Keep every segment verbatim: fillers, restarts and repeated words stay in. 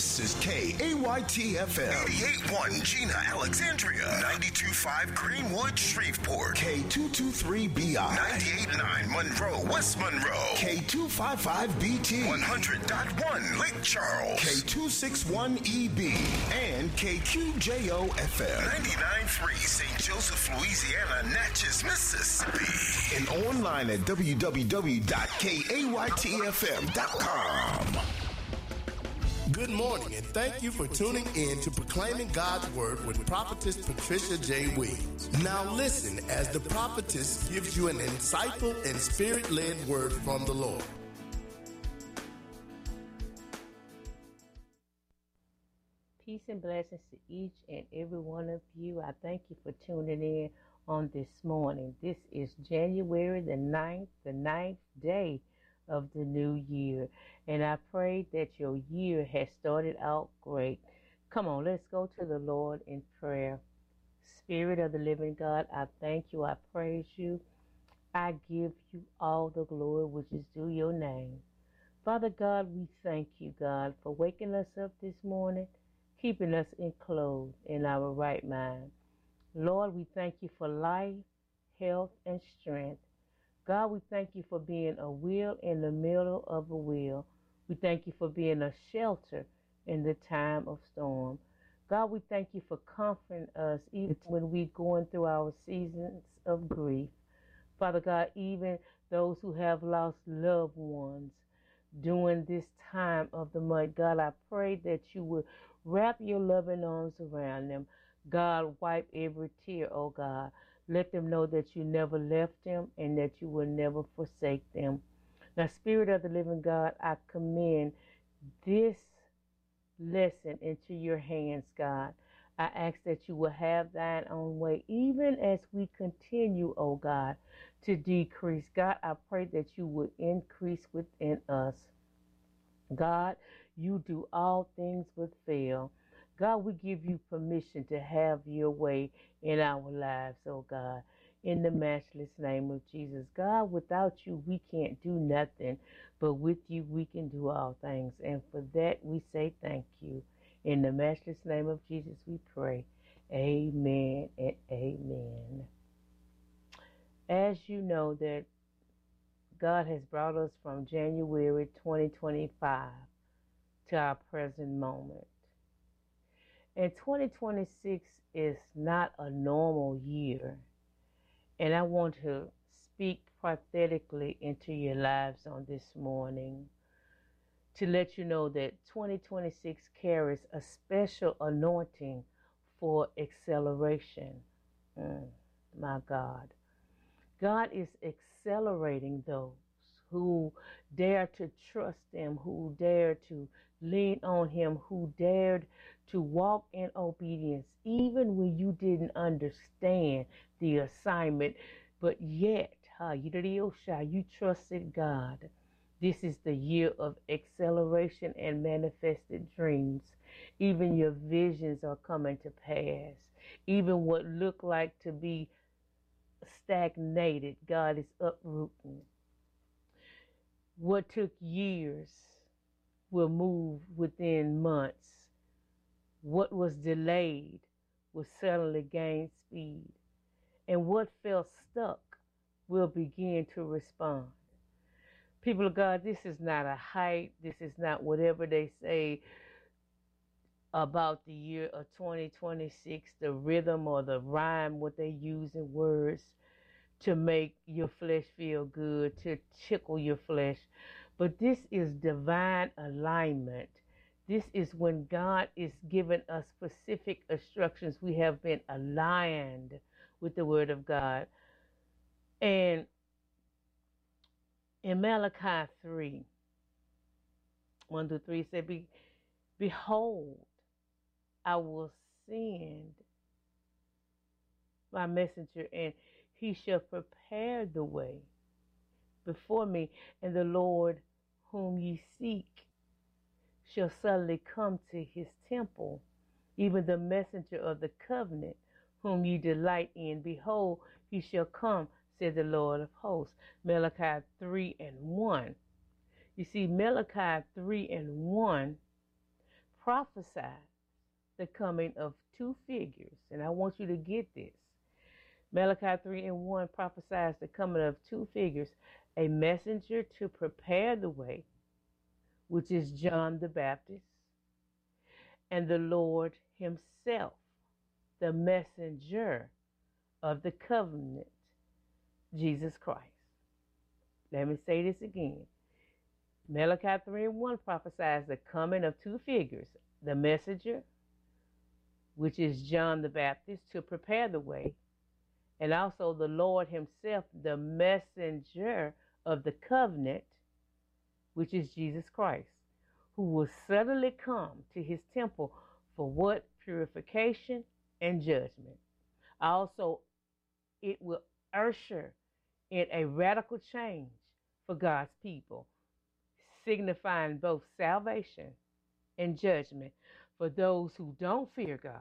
This is K A Y T F M. eighty-eight point one Gina, Alexandria. ninety-two point five Greenwood, Shreveport. K two twenty-three B I. ninety-eight point nine Monroe, West Monroe. K two fifty-five B T. one hundred point one Lake Charles. K two sixty-one E B. And K Q J O F M. ninety-nine point three Saint Joseph, Louisiana, Natchez, Mississippi. And online at w w w dot k a y t f m dot com. Good morning, and thank you for tuning in to Proclaiming God's Word with Prophetess Patricia J. Williams. Now listen as the prophetess gives you an insightful and spirit-led word from the Lord. Peace and blessings to each and every one of you. I thank you for tuning in on this morning. This is January the ninth, the ninth day of the new year. And I pray that your year has started out great. Come on, let's go to the Lord in prayer. Spirit of the living God, I thank you. I praise you. I give you all the glory which is due your name. Father God, we thank you, God, for waking us up this morning, keeping us enclosed in our right mind. Lord, we thank you for life, health, and strength. God, we thank you for being a wheel in the middle of a wheel. We thank you for being a shelter in the time of storm. God, we thank you for comforting us even when we're going through our seasons of grief. Father God, even those who have lost loved ones during this time of the month, God, I pray that you would wrap your loving arms around them. God, wipe every tear, oh God. Let them know that you never left them and that you will never forsake them. Now, Spirit of the living God, I commend this lesson into your hands, God. I ask that you will have thine own way, even as we continue, oh God, to decrease. God, I pray that you would increase within us. God, you do all things but fail. God, we give you permission to have your way in our lives, oh God, in the matchless name of Jesus. God, without you, we can't do nothing, but with you, we can do all things. And for that, we say thank you. In the matchless name of Jesus, we pray. Amen and amen. As you know that God has brought us from January twenty twenty-five to our present moment. And twenty twenty-six is not a normal year. And I want to speak prophetically into your lives on this morning to let you know that twenty twenty-six carries a special anointing for acceleration. Mm, my God. God is accelerating those who dare to trust him, who dare to lean on him, who dared to walk in obedience, even when you didn't understand the assignment, but yet, huh, you trusted God. This is the year of acceleration and manifested dreams. Even your visions are coming to pass. Even what looked like to be stagnated, God is uprooting. What took years will move within months. What was delayed will suddenly gain speed. And what felt stuck will begin to respond. People of God, this is not a hype. This is not whatever they say about the year of twenty twenty-six, the rhythm or the rhyme, what they use in words to make your flesh feel good, to tickle your flesh. But this is divine alignment. This is when God is giving us specific instructions. We have been aligned with the word of God. And in Malachi three, one through three, said, Be, Behold, I will send my messenger, and he shall prepare the way before me, and the Lord whom ye seek shall suddenly come to his temple, even the messenger of the covenant whom ye delight in. Behold, he shall come, said the Lord of hosts. Malachi three and one. You see, Malachi three and one prophesies the coming of two figures. And I want you to get this. Malachi three and one prophesies the coming of two figures, a messenger to prepare the way, which is John the Baptist, and the Lord himself, the messenger of the covenant, Jesus Christ. Let me say this again. Malachi three and one prophesies the coming of two figures, the messenger, which is John the Baptist, to prepare the way, and also the Lord himself, the messenger of the covenant, which is Jesus Christ, who will suddenly come to his temple for what? Purification and judgment. Also, it will usher in a radical change for God's people, signifying both salvation and judgment for those who don't fear God.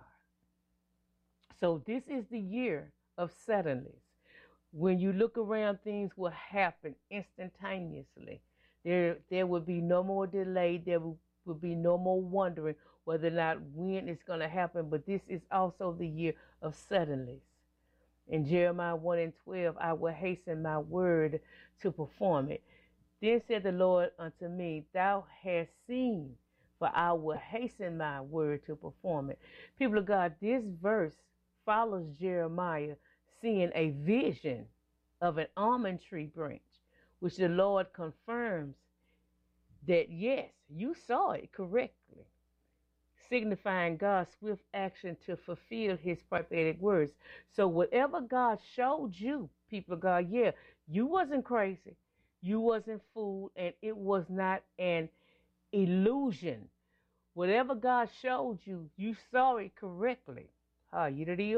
So this is the year of suddenlies. When you look around, things will happen instantaneously. There, there will be no more delay. There will, will be no more wondering whether or not when it's going to happen. But this is also the year of suddenlies. In Jeremiah one and twelve, I will hasten my word to perform it. Then said the Lord unto me, thou hast seen, for I will hasten my word to perform it. People of God, this verse follows Jeremiah seeing a vision of an almond tree branch, which the Lord confirms that, yes, you saw it correctly, signifying God's swift action to fulfill his prophetic words. So whatever God showed you, people of God, yeah, you wasn't crazy. You wasn't fooled, and it was not an illusion. Whatever God showed you, you saw it correctly. And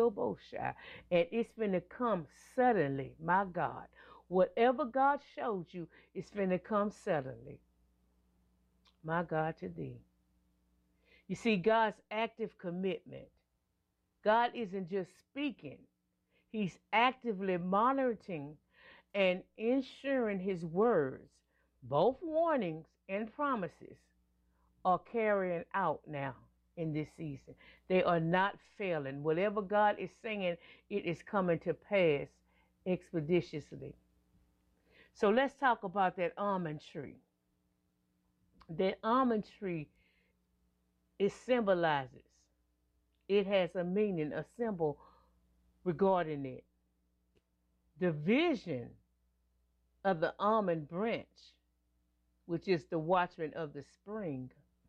it's going to come suddenly, my God. Whatever God showed you, it's going to come suddenly. My God, to thee. You see, God's active commitment. God isn't just speaking. He's actively monitoring and ensuring his words, both warnings and promises, are carrying out now in this season. They are not failing. Whatever God is saying, it is coming to pass expeditiously. So let's talk about that almond tree. That almond tree, it symbolizes, it has a meaning, a symbol regarding it. The vision of the almond branch, which is the watchman of the spring,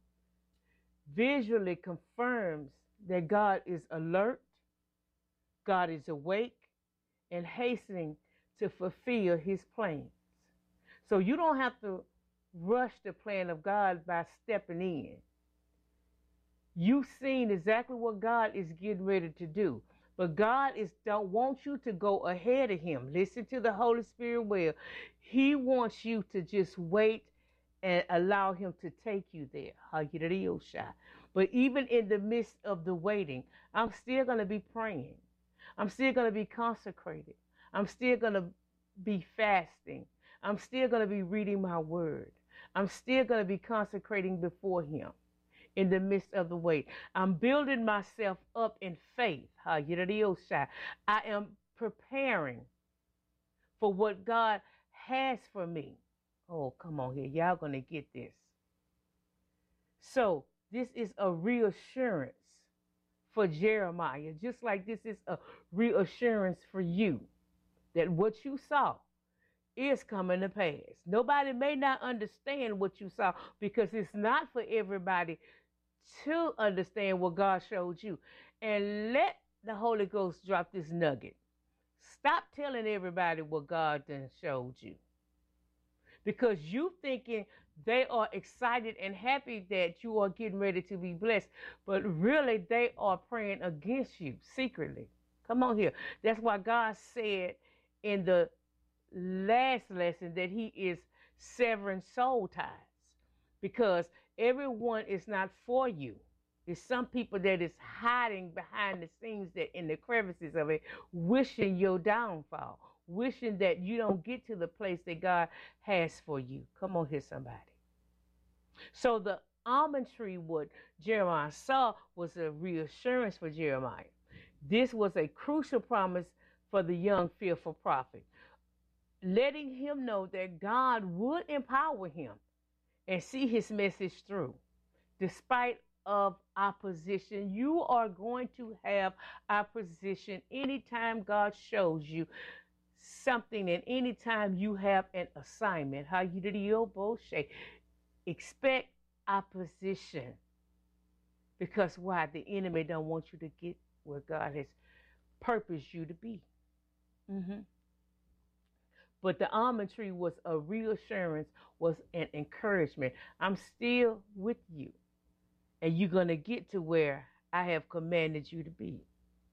visually confirms that God is alert, God is awake, and hastening to fulfill his plans. So you don't have to rush the plan of God by stepping in. You've seen exactly what God is getting ready to do. But God is don't want you to go ahead of him. Listen to the Holy Spirit well. He wants you to just wait and allow him to take you there. But even in the midst of the waiting, I'm still going to be praying. I'm still going to be consecrated. I'm still going to be fasting. I'm still going to be reading my word. I'm still going to be consecrating before him in the midst of the wait. I'm building myself up in faith. I am preparing for what God has for me. Oh, come on here. Y'all going to get this. So this is a reassurance for Jeremiah, just like this is a reassurance for you that what you saw is coming to pass. Nobody may not understand what you saw because it's not for everybody to understand what God showed you. And let the Holy Ghost drop this nugget. Stop telling everybody what God done showed you, because you thinking they are excited and happy that you are getting ready to be blessed, but really they are praying against you secretly. Come on here. That's why God said in the last lesson that he is severing soul ties, because everyone is not for you. There's some people that is hiding behind the scenes, that in the crevices of it, wishing your downfall, wishing that you don't get to the place that God has for you. Come on here, somebody. So the almond tree, what Jeremiah saw, was a reassurance for Jeremiah. This was a crucial promise for the young, fearful prophet, letting him know that God would empower him and see his message through. Despite of opposition, you are going to have opposition anytime God shows you something, and anytime you have an assignment. How you did your bullshit. Expect opposition. Because why? The enemy don't want you to get where God has purposed you to be. Mm-hmm. But the almond tree was a reassurance, was an encouragement. I'm still with you, and you're going to get to where I have commanded you to be.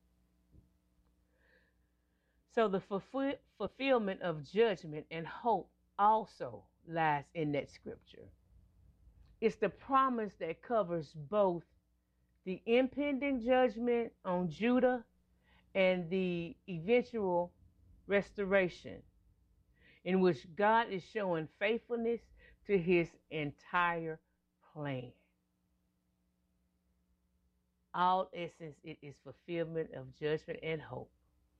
So the fulfill, fulfillment of judgment and hope also lies in that scripture. It's the promise that covers both the impending judgment on Judah and the eventual restoration, in which God is showing faithfulness to his entire plan. All essence, it is fulfillment of judgment and hope.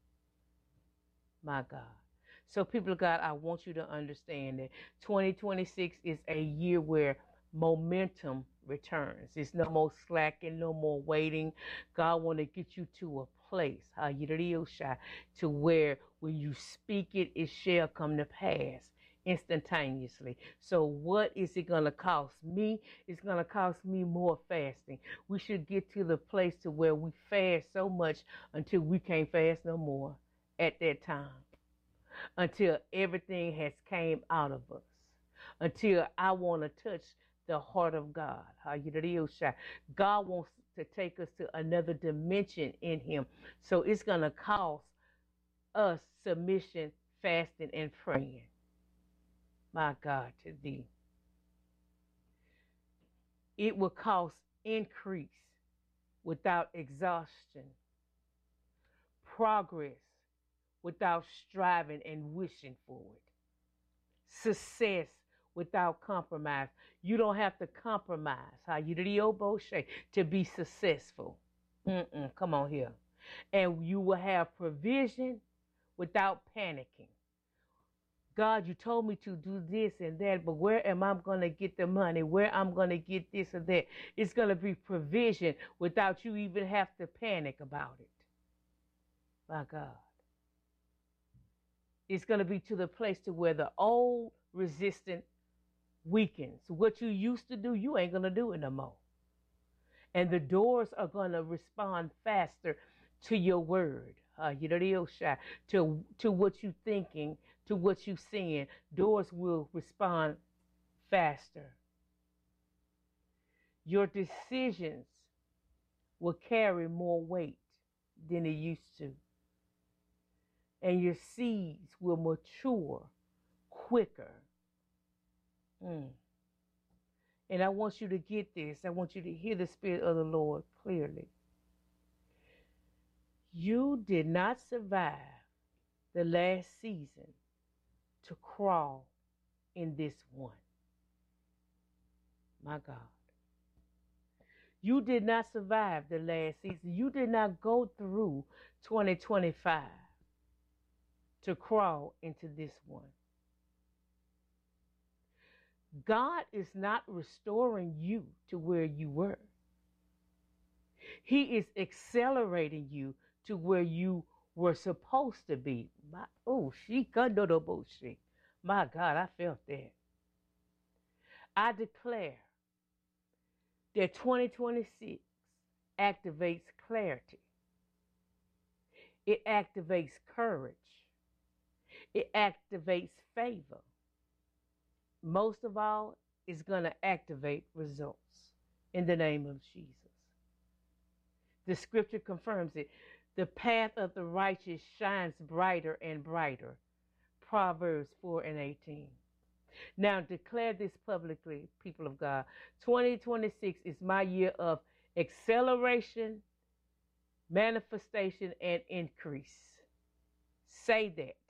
My God. So people of God, I want you to understand that twenty twenty-six is a year where momentum returns. It's no more slacking, no more waiting. God want to get you to a place, to where when you speak it, it shall come to pass instantaneously. So what is it going to cost me? It's going to cost me more fasting. We should get to the place to where we fast so much until we can't fast no more at that time, until everything has came out of us, until I want to touch the heart of God. God wants to take us to another dimension in him. So it's going to cost us submission, fasting, and praying. My God, to thee. It will cost increase without exhaustion, progress without striving and wishing for it, success without compromise. You don't have to compromise. How you do the oboe to be successful. Mm-mm, come on here. And you will have provision without panicking. God, you told me to do this and that, but where am I going to get the money? Where I'm going to get this or that? It's going to be provision without you even have to panic about it. My God. It's going to be to the place to where the old resistance weakens. What you used to do, you ain't going to do it no more. And the doors are going to respond faster to your word. Uh, you know, they'll shy to to what you thinking, to what you seeing. Doors will respond faster. Your decisions will carry more weight than it used to. And your seeds will mature quicker. Mm. And I want you to get this. I want you to hear the Spirit of the Lord clearly. You did not survive the last season to crawl in this one. My God. You did not survive the last season. You did not go through twenty twenty-five to crawl into this one. God is not restoring you to where you were. He is accelerating you to where you were supposed to be. My, oh, she got no bullshit. My God, I felt that. I declare that twenty twenty-six activates clarity. It activates courage. It activates favor. Most of all, it's going to activate results in the name of Jesus. The scripture confirms it. The path of the righteous shines brighter and brighter. Proverbs four and eighteen. Now declare this publicly, people of God. twenty twenty-six is my year of acceleration, manifestation, and increase. Say that.